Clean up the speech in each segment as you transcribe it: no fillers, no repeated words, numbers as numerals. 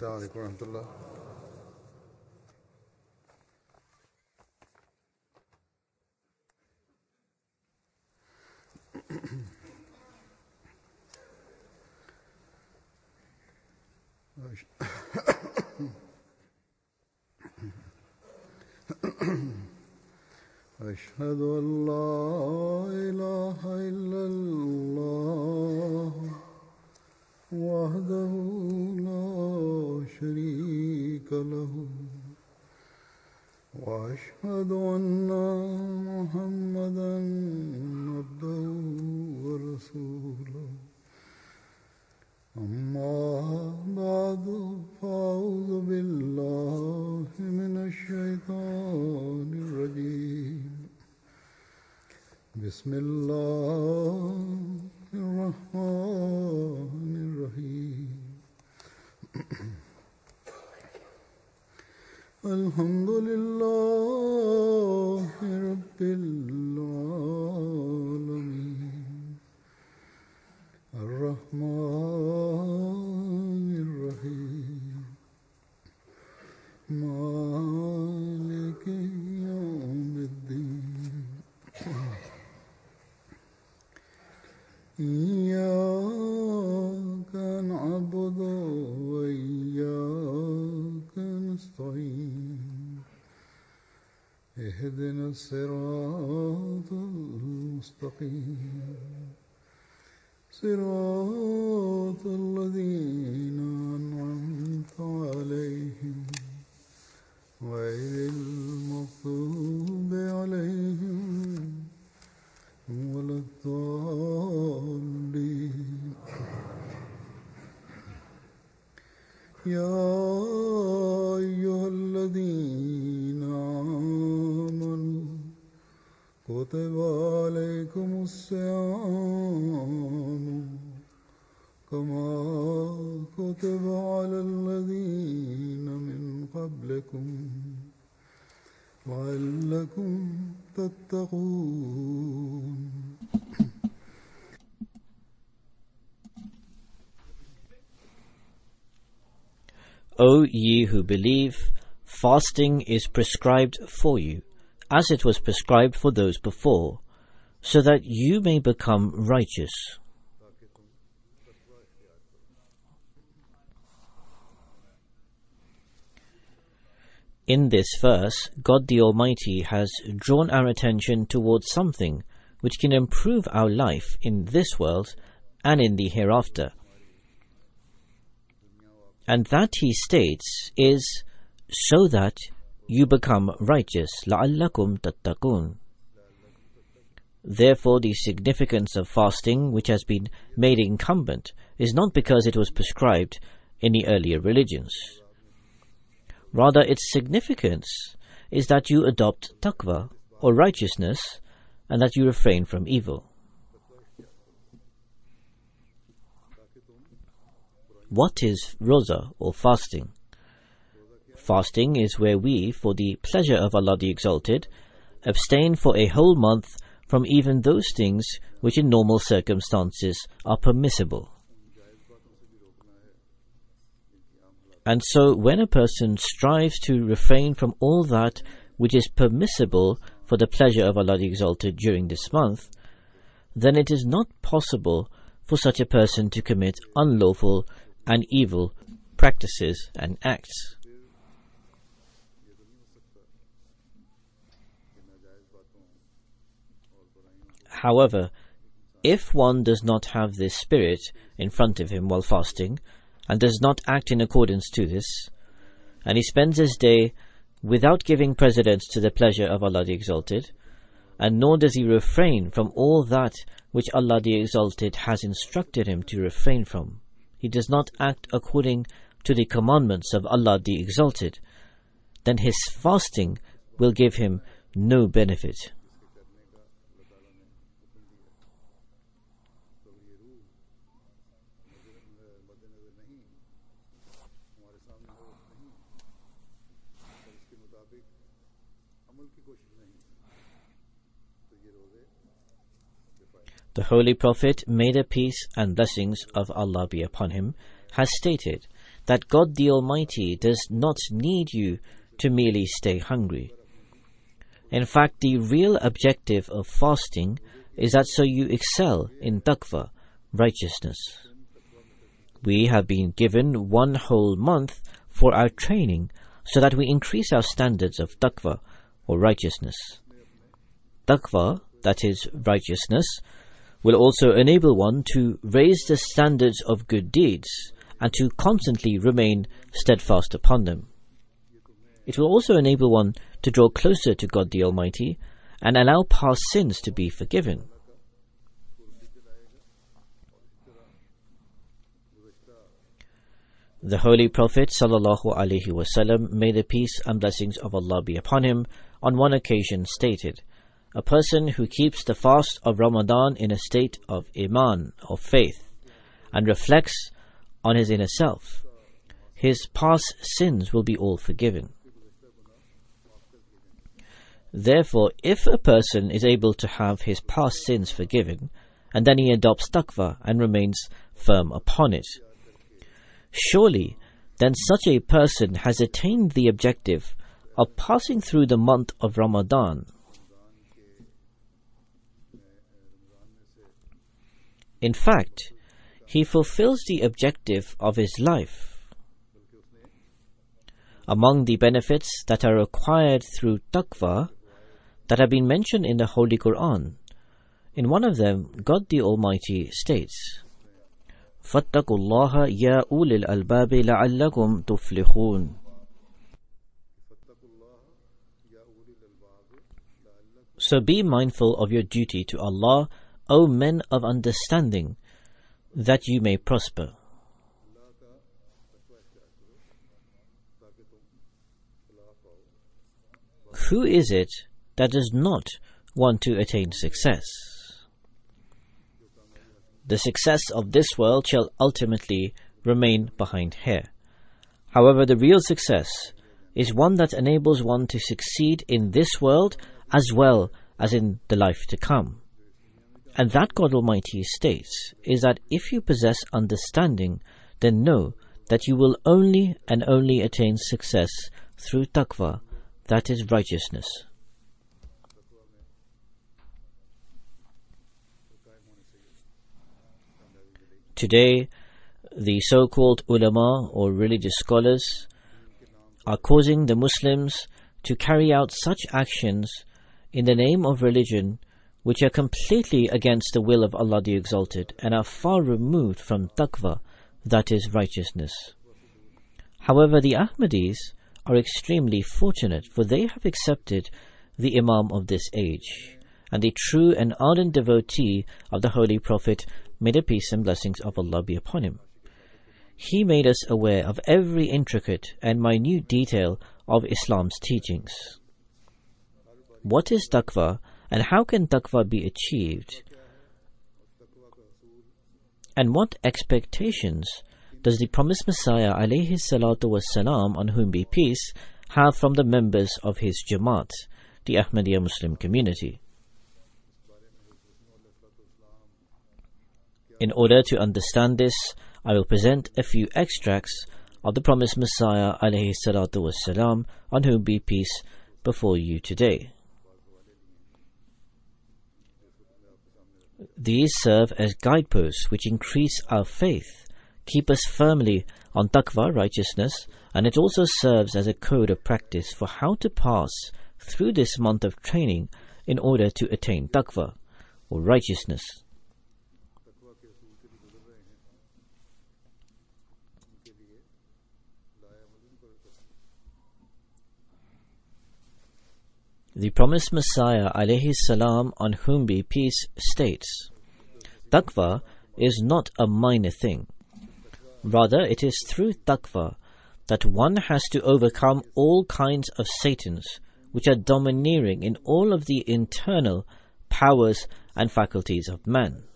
السلام عليكم ورحمة الله. أشهد أن لا إله إلا الله وحده لا شريك له وأشهد أن محمدا عبده ورسوله أما بعد فأعوذ بالله من الشيطان الرجيم بسم الله الرحمن الرحيم الحمد لله رب العالمين الرحمن الرحيم مالك يوم الدين إياك نعبد وإياك نستعين اهدنا الصراط المستقيم صراط الذين أنعمت عليهم غير المغضوب عليهم ولا الضالين. يا أيها الذين آمنوا كتب عليكم الصيام كما كتب على الذين من قبلكم لعلكم تتقون. O ye who believe, fasting is prescribed for you, as it was prescribed for those before, so that you may become righteous. In this verse, God the Almighty has drawn our attention towards something which can improve our life in this world and in the hereafter. And that He states is so that you become righteous. لَعَلَّكُمْ تَتَّقُونَ. Therefore, the significance of fasting, which has been made incumbent, is not because it was prescribed in the earlier religions. Rather, its significance is that you adopt taqwa, or righteousness, and that you refrain from evil. What is roza, or fasting? Fasting is where we, for the pleasure of Allah the Exalted, abstain for a whole month from even those things which in normal circumstances are permissible. And so when a person strives to refrain from all that which is permissible for the pleasure of Allah the Exalted during this month, then it is not possible for such a person to commit unlawful and evil practices and acts. However, if one does not have this spirit in front of him while fasting, and does not act in accordance to this, and he spends his day without giving precedence to the pleasure of Allah the Exalted, and nor does he refrain from all that which Allah the Exalted has instructed him to refrain from, he does not act according to the commandments of Allah the Exalted, then his fasting will give him no benefit. The Holy Prophet, may the peace and blessings of Allah be upon him, has stated that God the Almighty does not need you to merely stay hungry. In fact, the real objective of fasting is that so you excel in taqwa, righteousness. We have been given 1 whole month for our training so that we increase our standards of taqwa or righteousness. Taqwa, that is righteousness, will also enable one to raise the standards of good deeds and to constantly remain steadfast upon them. It will also enable one to draw closer to God the Almighty and allow past sins to be forgiven. The Holy Prophet ﷺ, may the peace and blessings of Allah be upon him, on one occasion stated, "A person who keeps the fast of Ramadan in a state of iman, of faith, and reflects on his inner self, his past sins will be all forgiven." Therefore, if a person is able to have his past sins forgiven, and then he adopts taqwa and remains firm upon it, surely then such a person has attained the objective of passing through the month of Ramadan. In fact, he fulfills the objective of his life. Among the benefits that are acquired through taqwa that have been mentioned in the Holy Quran, in one of them, God the Almighty states, فَاتَّقُوا اللَّهَ يَا أُولِي الْأَلْبَابِ لَعَلَّكُمْ تُفْلِحُونَ. So be mindful of your duty to Allah, O men of understanding, that you may prosper. Who is it that does not want to attain success? The success of this world shall ultimately remain behind here. However, the real success is one that enables one to succeed in this world as well as in the life to come. And that God Almighty states is that if you possess understanding, then know that you will only and only attain success through taqwa, that is righteousness. Today, the so-called ulama or religious scholars are causing the Muslims to carry out such actions in the name of religion which are completely against the will of Allah the Exalted and are far removed from taqwa, that is righteousness. However, the Ahmadis are extremely fortunate, for they have accepted the Imam of this age and the true and ardent devotee of the Holy Prophet, may the peace and blessings of Allah be upon him. He made us aware of every intricate and minute detail of Islam's teachings. What is taqwa and how can taqwa be achieved? And what expectations does the promised Messiah alayhi salatu wassalam, on whom be peace, have from the members of his Jamaat, the Ahmadiyya Muslim community? In order to understand this, I will present a few extracts of the promised Messiah alayhi salatu wassalam, on whom be peace, before you today. These serve as guideposts which increase our faith, keep us firmly on taqwa, righteousness, and it also serves as a code of practice for how to pass through this month of training in order to attain taqwa, or righteousness. The promised Messiah alayhi salam, on whom be peace, states, taqwa is not a minor thing. Rather, it is through taqwa that one has to overcome all kinds of Satans which are domineering in all of the internal powers and faculties of man.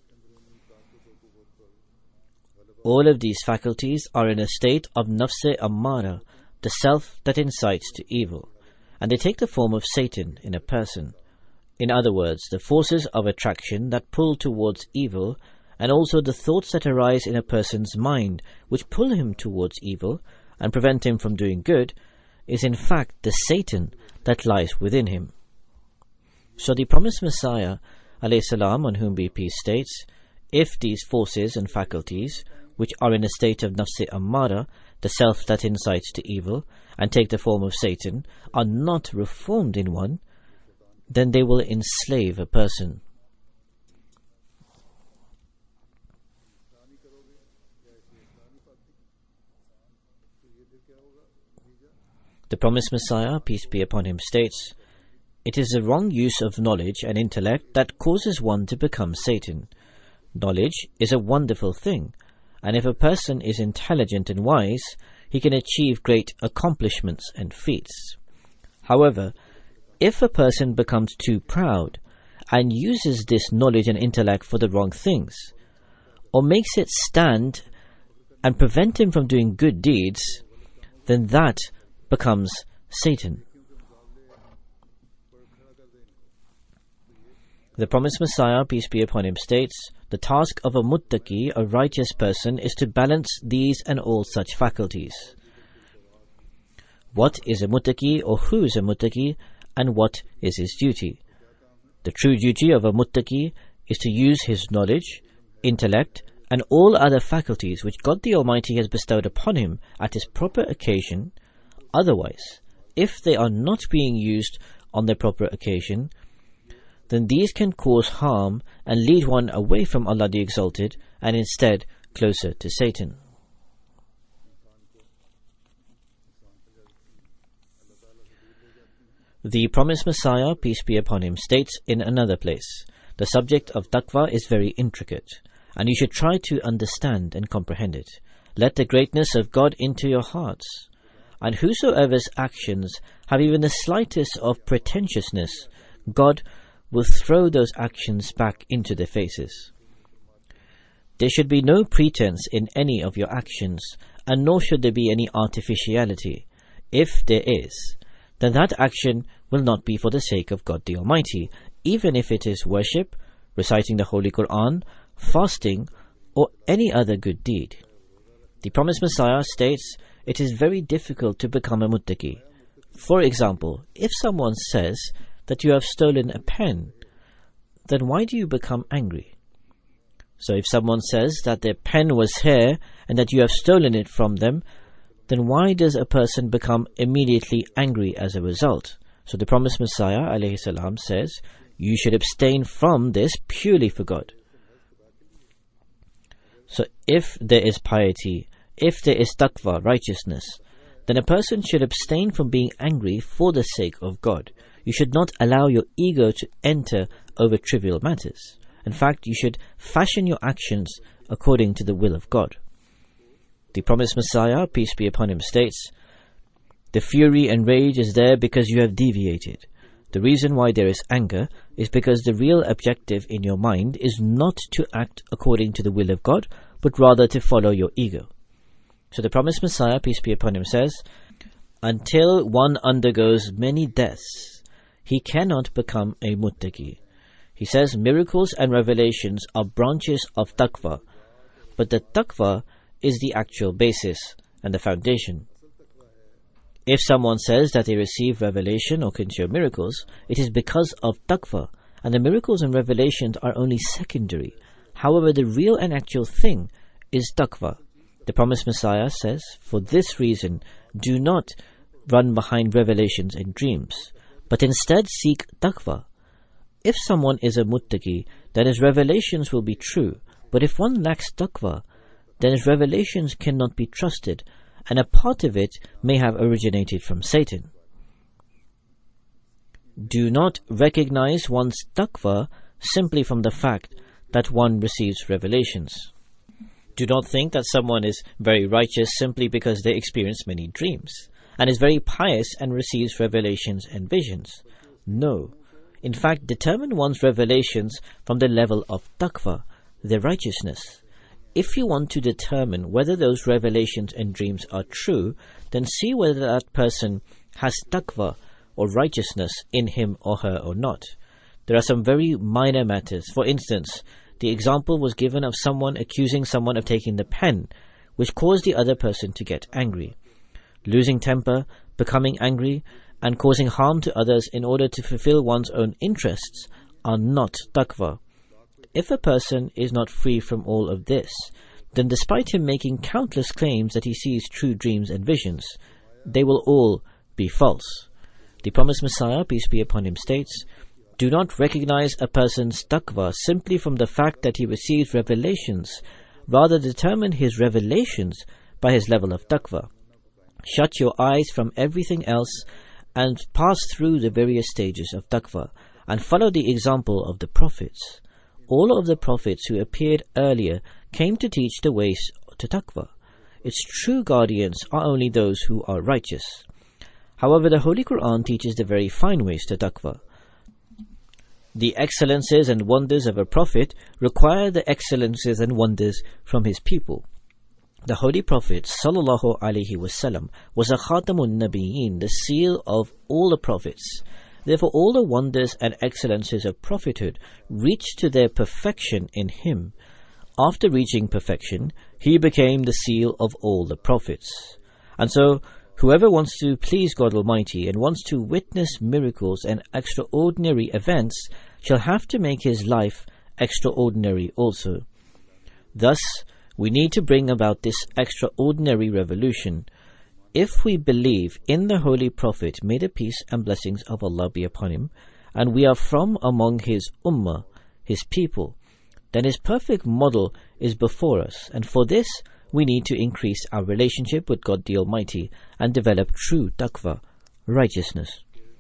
All of these faculties are in a state of nafs-e ammara, the self that incites to evil, and they take the form of Satan in a person. In other words, the forces of attraction that pull towards evil and also the thoughts that arise in a person's mind, which pull him towards evil and prevent him from doing good, is in fact the Satan that lies within him. So the promised Messiah, alayhi salam, on whom be peace, states, if these forces and faculties, which are in a state of nafs-e ammara, the self that incites to evil, and take the form of Satan, are not reformed in one, then they will enslave a person. The promised Messiah, peace be upon him, states, it is the wrong use of knowledge and intellect that causes one to become Satan. Knowledge is a wonderful thing, and if a person is intelligent and wise, he can achieve great accomplishments and feats. However, if a person becomes too proud and uses this knowledge and intellect for the wrong things, or makes it stand and prevent him from doing good deeds, then that becomes Satan. The promised Messiah, peace be upon him, states, the task of a muttaqi, a righteous person, is to balance these and all such faculties. What is a muttaqi, or who is a muttaqi, and what is his duty? The true duty of a muttaqi is to use his knowledge, intellect, and all other faculties which God the Almighty has bestowed upon him at his proper occasion. Otherwise, if they are not being used on their proper occasion, then these can cause harm and lead one away from Allah the Exalted and instead closer to Satan. The promised Messiah, peace be upon him, states in another place, the subject of taqwa is very intricate, and you should try to understand and comprehend it. Let the greatness of God into your hearts, and whosoever's actions have even the slightest of pretentiousness, God will throw those actions back into their faces. There should be no pretense in any of your actions, and nor should there be any artificiality. If there is, then that action will not be for the sake of God the Almighty, even if it is worship, reciting the Holy Quran, fasting, or any other good deed. The promised Messiah states, it is very difficult to become a muttaqi. For example, if someone says that you have stolen a pen, then why do you become angry? So if someone says that their pen was here and that you have stolen it from them, then why does a person become immediately angry as a result? So the promised Messiah, alayhi salam, says, you should abstain from this purely for God. So if there is piety, if there is taqwa, righteousness, then a person should abstain from being angry for the sake of God. You should not allow your ego to enter over trivial matters. In fact, you should fashion your actions according to the will of God. The promised Messiah, peace be upon him, states, the fury and rage is there because you have deviated. The reason why there is anger is because the real objective in your mind is not to act according to the will of God, but rather to follow your ego. So the promised Messiah, peace be upon him, says, until one undergoes many deaths, he cannot become a muttaqi. He says miracles and revelations are branches of taqwa, but the taqwa is the actual basis and the foundation. If someone says that they receive revelation or can show miracles, it is because of taqwa, and the miracles and revelations are only secondary. However, the real and actual thing is taqwa. The promised Messiah says, for this reason, do not run behind revelations and dreams, but instead seek taqwa. If someone is a muttaqi, then his revelations will be true, but if one lacks taqwa, then his revelations cannot be trusted, and a part of it may have originated from Satan. Do not recognize one's taqwa simply from the fact that one receives revelations. Do not think that someone is very righteous simply because they experience many dreams, and is very pious and receives revelations and visions. No. In fact, determine one's revelations from the level of taqwa, their righteousness. If you want to determine whether those revelations and dreams are true, then see whether that person has taqwa or righteousness in him or her or not. There are some very minor matters. For instance, the example was given of someone accusing someone of taking the pen, which caused the other person to get angry. Losing temper, becoming angry, and causing harm to others in order to fulfill one's own interests are not taqwa. If a person is not free from all of this, then despite him making countless claims that he sees true dreams and visions, they will all be false. The promised Messiah, peace be upon him, states, "Do not recognize a person's taqwa simply from the fact that he receives revelations. Rather determine his revelations by his level of taqwa. Shut your eyes from everything else and pass through the various stages of taqwa, and follow the example of the prophets. All of the prophets who appeared earlier came to teach the ways to taqwa. Its true guardians are only those who are righteous." However, the Holy Quran teaches the very fine ways to taqwa. The excellences and wonders of a prophet require the excellences and wonders from his people. The Holy Prophet sallallahu alaihi wasallam was a Khatamun Nabiyyin, the seal of all the prophets. Therefore, all the wonders and excellences of prophethood reached to their perfection in him. After reaching perfection, he became the seal of all the prophets. And so, whoever wants to please God Almighty and wants to witness miracles and extraordinary events shall have to make his life extraordinary also. Thus, we need to bring about this extraordinary revolution. If we believe in the Holy Prophet, may the peace and blessings of Allah be upon him, and we are from among his ummah, his people, then his perfect model is before us, and for this we need to increase our relationship with God the Almighty and develop true taqwa, righteousness.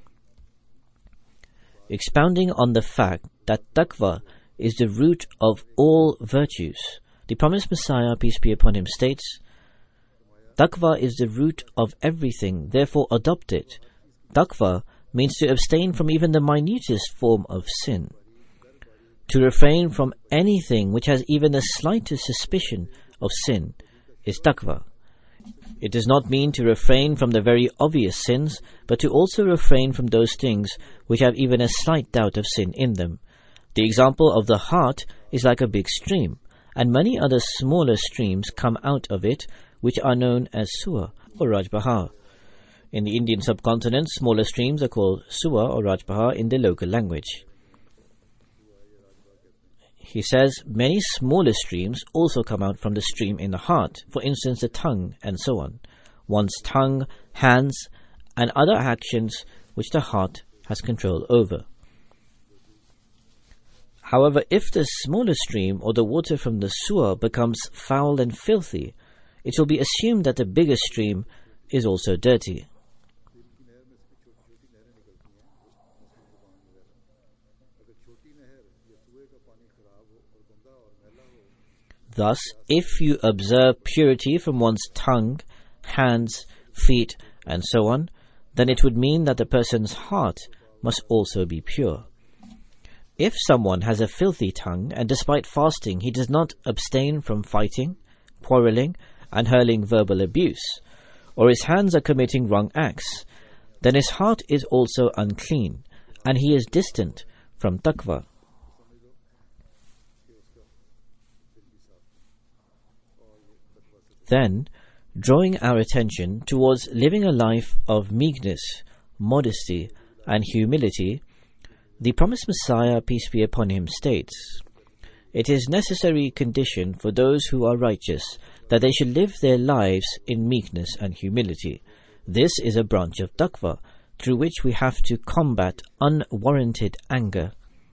Expounding on the fact that taqwa is the root of all virtues, the promised Messiah, peace be upon him, states, "Taqwa is the root of everything, therefore adopt it." Taqwa means to abstain from even the minutest form of sin. To refrain from anything which has even the slightest suspicion of sin is taqwa. It does not mean to refrain from the very obvious sins, but to also refrain from those things which have even a slight doubt of sin in them. The example of the heart is like a big stream, and many other smaller streams come out of it, which are known as Suwa or Rajbaha. In the Indian subcontinent, smaller streams are called Suwa or Rajbaha in the local language. He says many smaller streams also come out from the stream in the heart, for instance the tongue and so on. One's tongue, hands, and other actions which the heart has control over. However, if the smaller stream or the water from the Suwa becomes foul and filthy, it will be assumed that the bigger stream is also dirty. Thus, if you observe purity from one's tongue, hands, feet, and so on, then it would mean that the person's heart must also be pure. If someone has a filthy tongue, and despite fasting he does not abstain from fighting, quarreling, and hurling verbal abuse, or his hands are committing wrong acts, then his heart is also unclean, and he is distant from taqwa. Then, drawing our attention towards living a life of meekness, modesty, and humility, the promised Messiah, peace be upon him, states, "It is necessary condition for those who are righteous that they should live their lives in meekness and humility. This is a branch of taqwa, through which we have to combat unwarranted anger.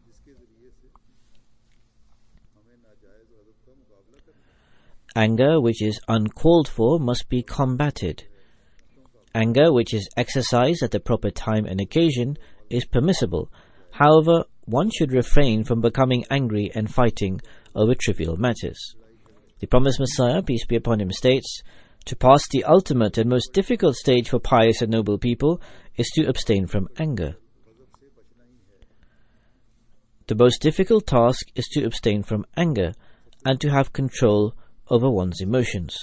Anger which is uncalled for must be combated. Anger which is exercised at the proper time and occasion is permissible. However, one should refrain from becoming angry and fighting over trivial matters." The promised Messiah, peace be upon him, states, "To pass the ultimate and most difficult stage for pious and noble people is to abstain from anger." The most difficult task is to abstain from anger and to have control over one's emotions.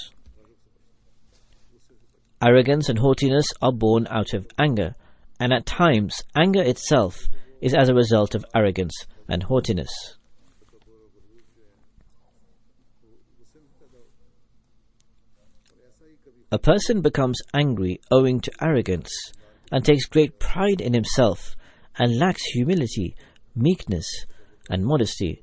Arrogance and haughtiness are born out of anger, and at times anger itself is as a result of arrogance and haughtiness. A person becomes angry owing to arrogance and takes great pride in himself and lacks humility, meekness, and modesty.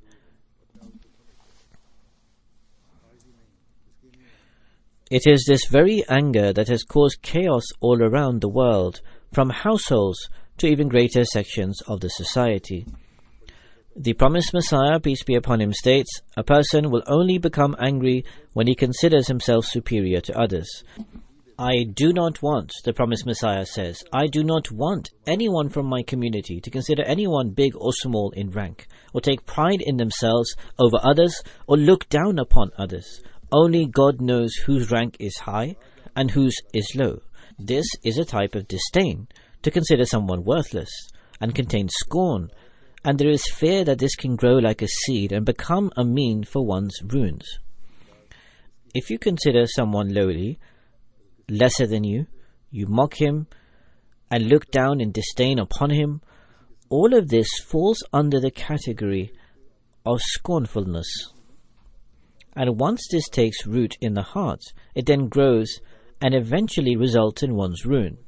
It is this very anger that has caused chaos all around the world, from households to even greater sections of the society. The promised Messiah, peace be upon him, states, a person will only become angry when he considers himself superior to others. I do not want, the promised Messiah says, I do not want anyone from my community to consider anyone big or small in rank, or take pride in themselves over others, or look down upon others. Only God knows whose rank is high and whose is low. This is a type of disdain, to consider someone worthless, and contains scorn, and there is fear that this can grow like a seed and become a mean for one's ruins. If you consider someone lowly, lesser than you, you mock him and look down in disdain upon him, all of this falls under the category of scornfulness. And once this takes root in the heart, it then grows and eventually results in one's ruin.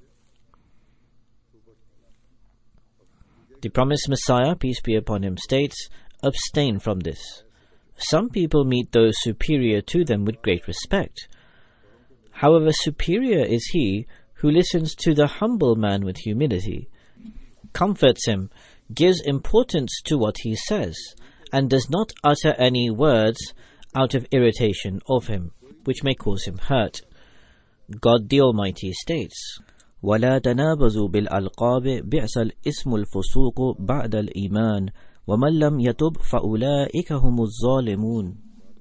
The promised Messiah, peace be upon him, states, abstain from this. Some people meet those superior to them with great respect. However, superior is he who listens to the humble man with humility, comforts him, gives importance to what he says, and does not utter any words out of irritation of him, which may cause him hurt. God the Almighty states, وَلَا تَنَابَزُوا بِالْأَلْقَابِ بِعْسَ الْإِسْمُ الْفُسُوقُ بَعْدَ الْإِيمَانِ وَمَنْ لَمْ يَتُبْ فَأُولَٰئِكَ هُمُ الظَّالِمُونَ.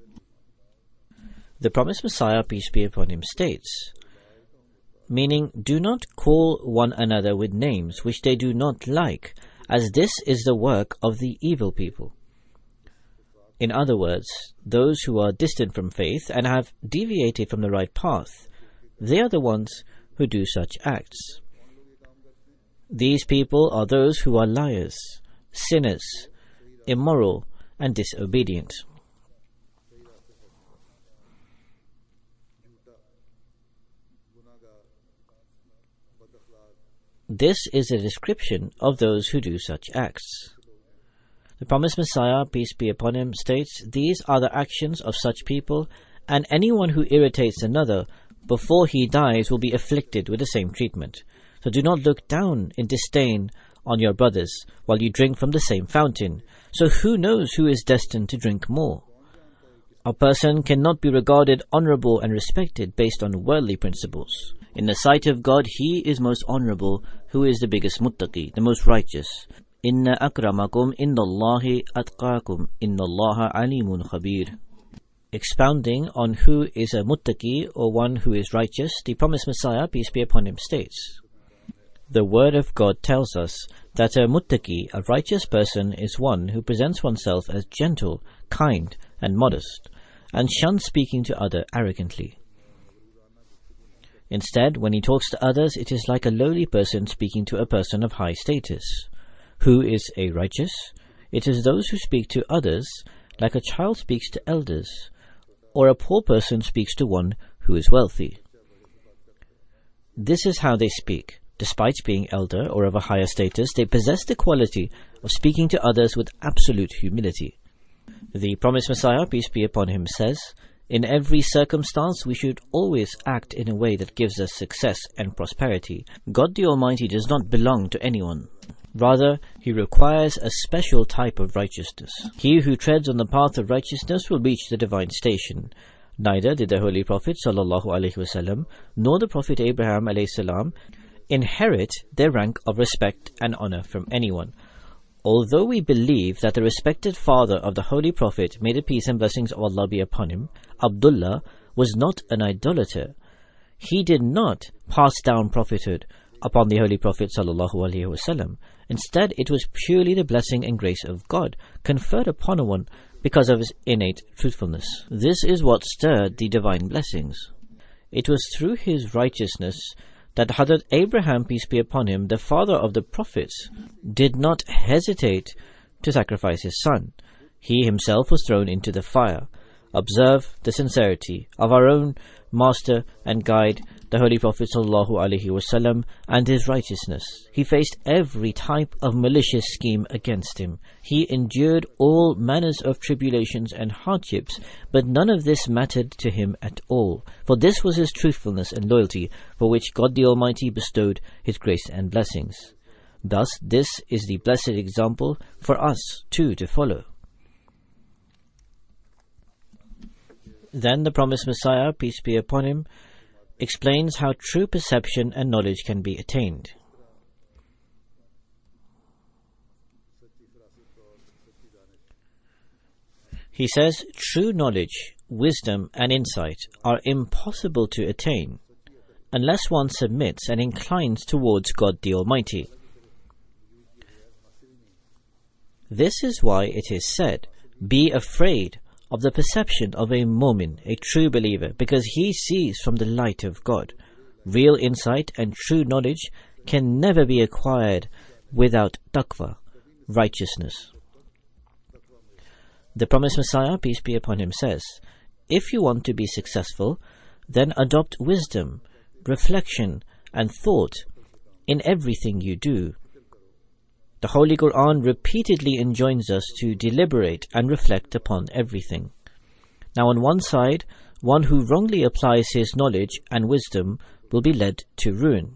The promised Messiah, peace be upon him, states, meaning, do not call one another with names which they do not like, as this is the work of the evil people. In other words, those who are distant from faith and have deviated from the right path, they are the ones who do such acts. These people are those who are liars, sinners, immoral, and disobedient. This is a description of those who do such acts. The promised Messiah, peace be upon him, states, these are the actions of such people, and anyone who irritates another before he dies will be afflicted with the same treatment. So do not look down in disdain on your brothers while you drink from the same fountain. So who knows who is destined to drink more? A person cannot be regarded honorable and respected based on worldly principles. In the sight of God, he is most honorable, who is the biggest muttaqi, the most righteous. Inna akramakum indallahi atqakum innallaha alimun khabir. Expounding on who is a muttaqi, or one who is righteous, the promised Messiah, peace be upon him, states, the word of God tells us that a muttaqi, a righteous person, is one who presents oneself as gentle, kind, and modest, and shuns speaking to others arrogantly. Instead, when he talks to others, it is like a lowly person speaking to a person of high status. Who is a righteous? It is those who speak to others like a child speaks to elders, or a poor person speaks to one who is wealthy. This is how they speak. Despite being elder or of a higher status, they possess the quality of speaking to others with absolute humility. The promised Messiah, peace be upon him, says, in every circumstance we should always act in a way that gives us success and prosperity. God the Almighty does not belong to anyone. Rather, he requires a special type of righteousness. He who treads on the path of righteousness will reach the divine station. Neither did the Holy Prophet ﷺ nor the Prophet Abraham ﷺ inherit their rank of respect and honor from anyone. Although we believe that the respected father of the Holy Prophet, may the peace and blessings of Allah be upon him, Abdullah, was not an idolater, he did not pass down prophethood upon the Holy Prophet ﷺ. Instead, it was purely the blessing and grace of God conferred upon one because of his innate truthfulness. This is what stirred the divine blessings. It was through his righteousness that Hazrat Abraham, peace be upon him, the father of the prophets, did not hesitate to sacrifice his son. He himself was thrown into the fire. Observe the sincerity of our own master and guide, the Holy Prophet ﷺ, and his righteousness. He faced every type of malicious scheme against him. He endured all manners of tribulations and hardships, but none of this mattered to him at all, for this was his truthfulness and loyalty, for which God the Almighty bestowed his grace and blessings. Thus, this is the blessed example for us too to follow. Then the promised Messiah, peace be upon him, explains how true perception and knowledge can be attained. He says, true knowledge, wisdom and insight are impossible to attain unless one submits and inclines towards God the Almighty. This is why it is said, be afraid of the perception of a mu'min, a true believer, because he sees from the light of God. Real insight and true knowledge can never be acquired without taqwa, righteousness. The promised Messiah, peace be upon him, says, if you want to be successful, then adopt wisdom, reflection and thought in everything you do. The Holy Quran repeatedly enjoins us to deliberate and reflect upon everything. Now, on one side, one who wrongly applies his knowledge and wisdom will be led to ruin.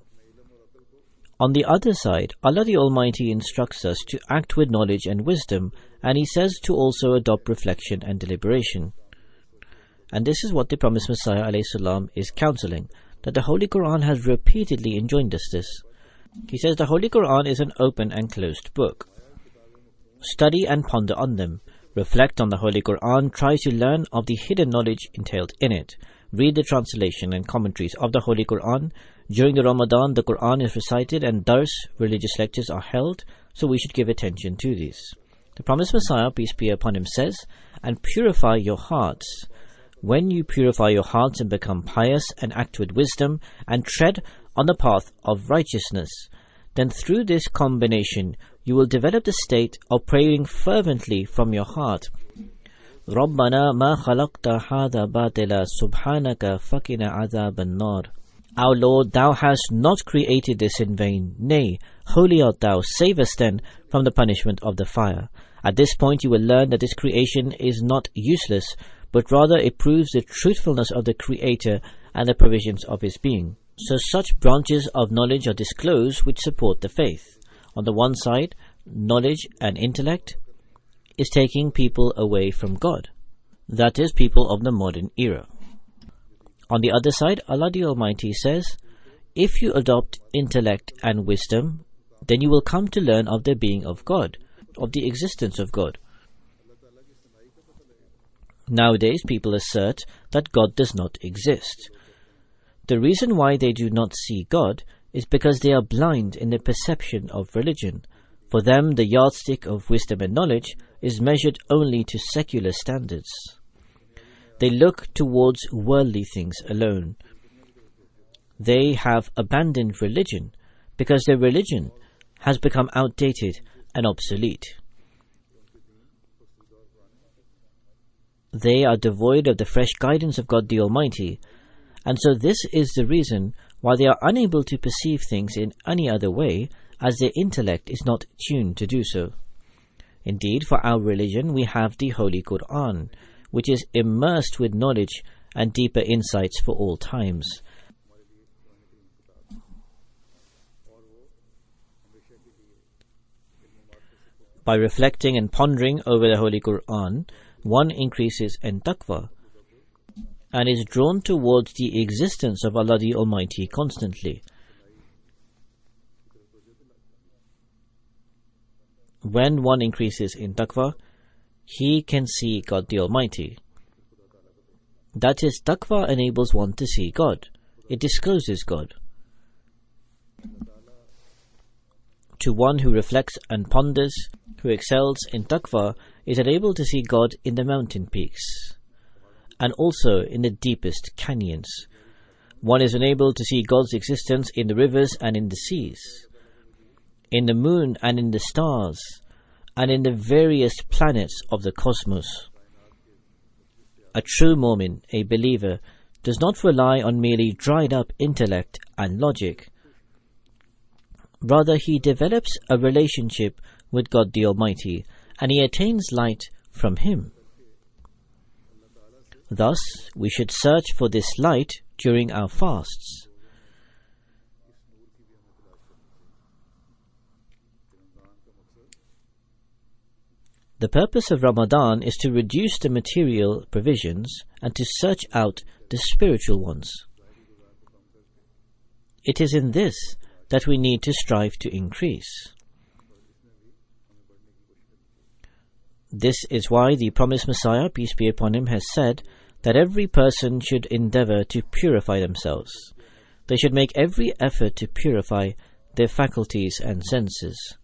On the other side, Allah the Almighty instructs us to act with knowledge and wisdom, and He says to also adopt reflection and deliberation. And this is what the promised Messiah ﷺ is counseling, that the Holy Quran has repeatedly enjoined us this. He says the Holy Quran is an open and closed book. Study and ponder on them. Reflect on the Holy Quran. Try to learn of the hidden knowledge entailed in it. Read the translation and commentaries of the Holy Quran. During the Ramadan, the Quran is recited and dars, religious lectures are held, so we should give attention to these. The promised Messiah, peace be upon him, says, and purify your hearts. When you purify your hearts and become pious and act with wisdom and tread on the path of righteousness, then through this combination you will develop the state of praying fervently from your heart. رَبَّنَا مَا خَلَقْتَ هَذَا بَاطِلًا سُبْحَانَكَ فَقِنَا عَذَابَ النَّارِ. Our Lord, Thou hast not created this in vain. Nay, holy art Thou, save us then from the punishment of the fire. At this point you will learn that this creation is not useless, but rather it proves the truthfulness of the Creator and the provisions of His being. So such branches of knowledge are disclosed which support the faith. On the one side, knowledge and intellect is taking people away from God. That is, people of the modern era. On the other side, Allah the Almighty says, if you adopt intellect and wisdom, then you will come to learn of the being of God, of the existence of God. Nowadays, people assert that God does not exist. The reason why they do not see God is because they are blind in the perception of religion. For them, the yardstick of wisdom and knowledge is measured only to secular standards. They look towards worldly things alone. They have abandoned religion because their religion has become outdated and obsolete. They are devoid of the fresh guidance of God the Almighty, and so this is the reason why they are unable to perceive things in any other way, as their intellect is not tuned to do so. Indeed, for our religion we have the Holy Quran, which is immersed with knowledge and deeper insights for all times. By reflecting and pondering over the Holy Quran, one increases in taqwa and is drawn towards the existence of Allah the Almighty constantly. When one increases in taqwa, he can see God the Almighty. That is, taqwa enables one to see God. It discloses God. To one who reflects and ponders, who excels in taqwa, is able to see God in the mountain peaks and also in the deepest canyons. One is enabled to see God's existence in the rivers and in the seas, in the moon and in the stars, and in the various planets of the cosmos. A true mu'min, a believer, does not rely on merely dried-up intellect and logic. Rather, he develops a relationship with God the Almighty, and he attains light from Him. Thus, we should search for this light during our fasts. The purpose of Ramadan is to reduce the material provisions and to search out the spiritual ones. It is in this that we need to strive to increase. This is why the promised Messiah, peace be upon him, has said that every person should endeavor to purify themselves. They should make every effort to purify their faculties and senses.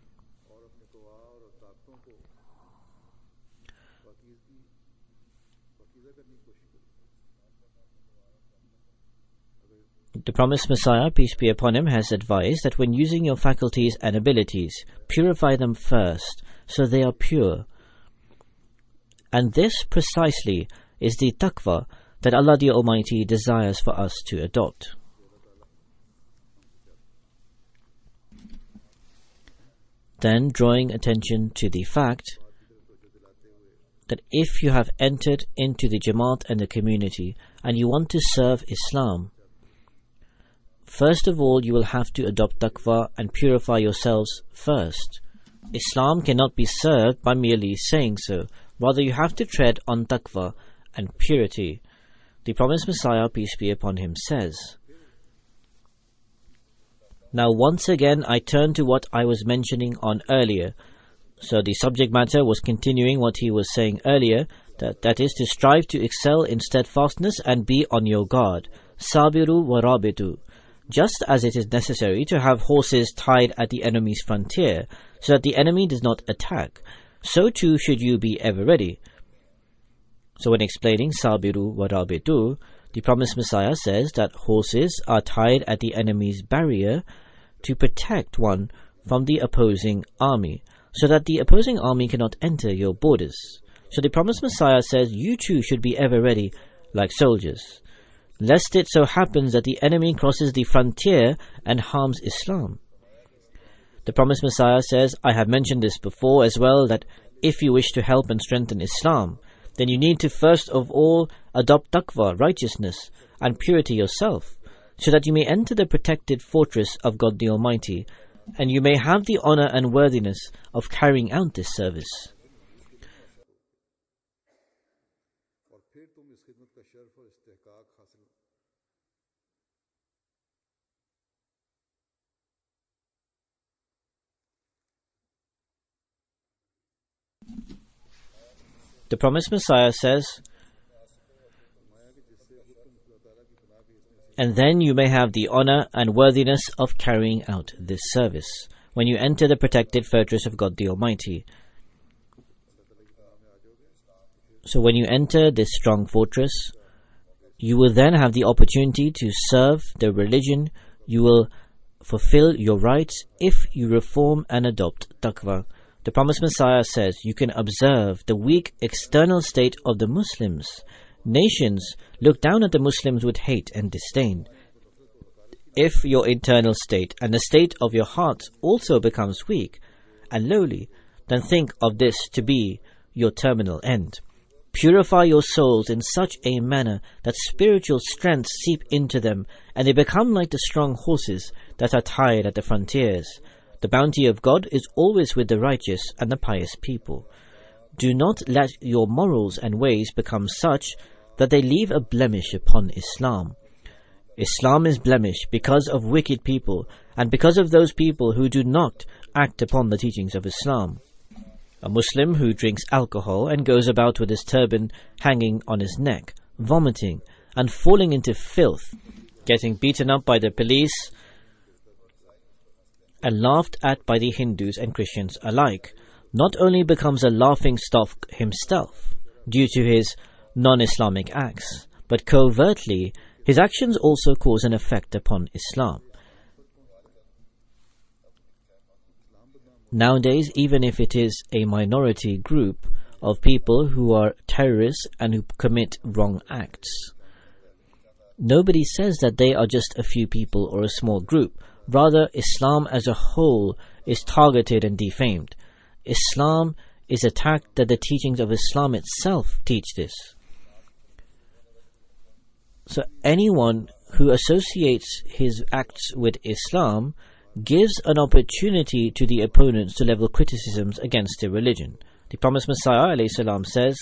The promised Messiah, peace be upon him, has advised that when using your faculties and abilities, purify them first, so they are pure. And this precisely is the taqwa that Allah the Almighty desires for us to adopt. Then, drawing attention to the fact that if you have entered into the Jamaat and the community and you want to serve Islam, first of all, you will have to adopt taqwa and purify yourselves first. Islam cannot be served by merely saying so. Rather, you have to tread on taqwa and purity. The promised Messiah, peace be upon him, says, Now once again I turn to what I was mentioning on earlier. So the subject matter was continuing what he was saying earlier, that is to strive to excel in steadfastness and be on your guard. Sabiru wa rabitu. Just as it is necessary to have horses tied at the enemy's frontier, so that the enemy does not attack, so too should you be ever ready. So when explaining Sabiru wa rabitu, the promised Messiah says that horses are tied at the enemy's barrier to protect one from the opposing army, so that the opposing army cannot enter your borders. So the promised Messiah says you too should be ever ready like soldiers, lest it so happens that the enemy crosses the frontier and harms Islam. The promised Messiah says, I have mentioned this before as well, that if you wish to help and strengthen Islam, then you need to first of all adopt taqwa, righteousness, and purity yourself, so that you may enter the protected fortress of God the Almighty, and you may have the honor and worthiness of carrying out this service. The promised Messiah says, and then you may have the honor and worthiness of carrying out this service when you enter the protected fortress of God the Almighty. So when you enter this strong fortress, you will then have the opportunity to serve the religion. You will fulfill your rights if you reform and adopt taqwa. The promised Messiah says you can observe the weak external state of the Muslims. Nations look down at the Muslims with hate and disdain. If your internal state and the state of your heart also becomes weak and lowly, then think of this to be your terminal end. Purify your souls in such a manner that spiritual strength seep into them, and they become like the strong horses that are tied at the frontiers. The bounty of God is always with the righteous and the pious people. Do not let your morals and ways become such that they leave a blemish upon Islam. Islam is blemished because of wicked people and because of those people who do not act upon the teachings of Islam. A Muslim who drinks alcohol and goes about with his turban hanging on his neck, vomiting and falling into filth, getting beaten up by the police and laughed at by the Hindus and Christians alike, not only becomes a laughing stock himself due to his non-Islamic acts, but covertly his actions also cause an effect upon Islam. Nowadays, even if it is a minority group of people who are terrorists and who commit wrong acts, nobody says that they are just a few people or a small group. Rather, Islam as a whole is targeted and defamed. Islam is attacked that the teachings of Islam itself teach this. So anyone who associates his acts with Islam gives an opportunity to the opponents to level criticisms against their religion. The promised Messiah ﷺ says,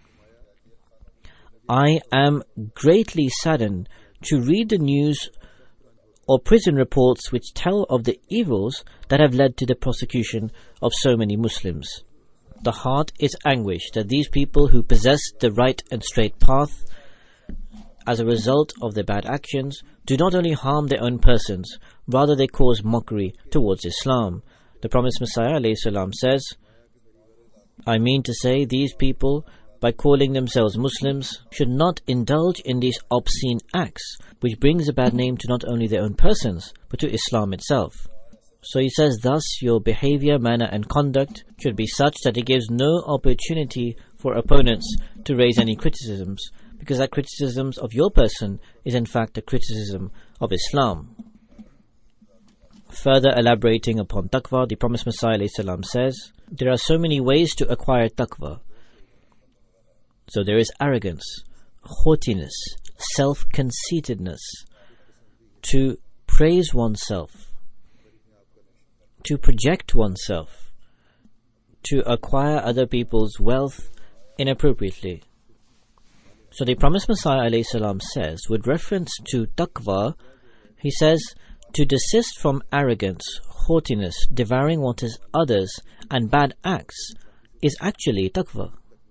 I am greatly saddened to read the news or prison reports which tell of the evils that have led to the prosecution of so many Muslims. The heart is anguished that these people who possess the right and straight path as a result of their bad actions do not only harm their own persons, rather they cause mockery towards Islam. The promised Messiah ﷺ says, I mean to say these people, by calling themselves Muslims, should not indulge in these obscene acts, which brings a bad name to not only their own persons, but to Islam itself. So he says, thus your behavior, manner and conduct should be such that it gives no opportunity for opponents to raise any criticisms, because that criticisms of your person is in fact a criticism of Islam. Further elaborating upon taqwa, the promised Messiah ﷺ says, there are so many ways to acquire taqwa. So there is arrogance, haughtiness, self-conceitedness, to praise oneself, to project oneself, to acquire other people's wealth inappropriately. So the promised Messiah ﷺ says, with reference to taqwa, he says, to desist from arrogance, haughtiness, devouring what is others, and bad acts is actually taqwa.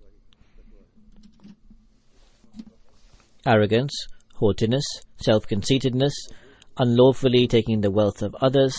Arrogance, haughtiness, self-conceitedness, unlawfully taking the wealth of others,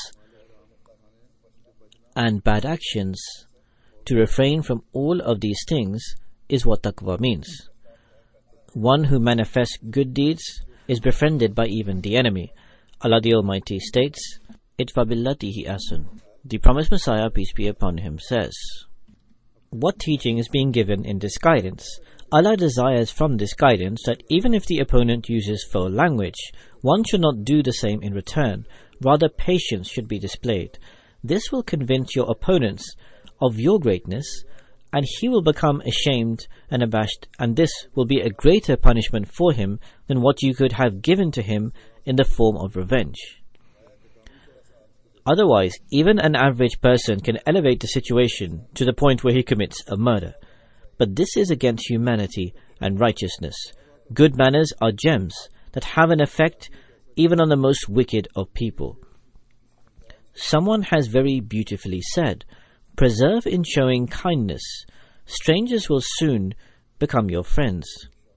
and bad actions, to refrain from all of these things is what taqwa means. One who manifests good deeds is befriended by even the enemy. Allah the Almighty states, Idfa billatihi ahsan. The promised Messiah, peace be upon him, says, what teaching is being given in this guidance? Allah desires from this guidance that even if the opponent uses foul language, one should not do the same in return. Rather, patience should be displayed. This will convince your opponents of your greatness, and he will become ashamed and abashed, and this will be a greater punishment for him than what you could have given to him in the form of revenge. Otherwise, even an average person can elevate the situation to the point where he commits a murder. But this is against humanity and righteousness. Good manners are gems that have an effect even on the most wicked of people. Someone has very beautifully said, preserve in showing kindness. Strangers will soon become your friends.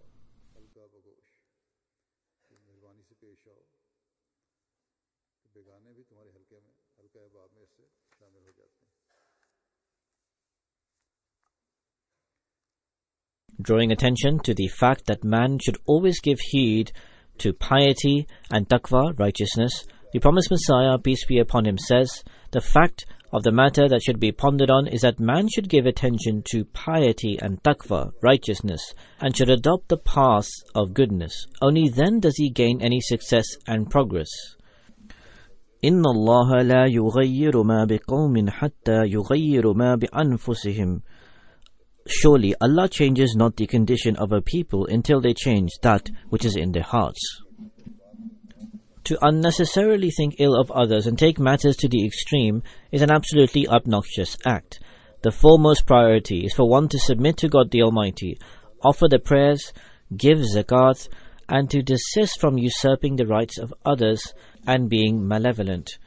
Drawing attention to the fact that man should always give heed to piety and taqwa, righteousness, the promised Messiah, peace be upon him, says, the fact of the matter that should be pondered on is that man should give attention to piety and taqwa, righteousness, and should adopt the path of goodness. Only then does he gain any success and progress. إِنَّ اللَّهَ لَا يُغَيِّرُ مَا بِقَوْمٍ حَتَّى يُغَيِّرُ مَا بِأَنفُسِهِمْ. Surely Allah changes not the condition of a people until they change that which is in their hearts. To unnecessarily think ill of others and take matters to the extreme is an absolutely obnoxious act. The foremost priority is for one to submit to God the Almighty, offer the prayers, give zakat, and to desist from usurping the rights of others and being malevolent.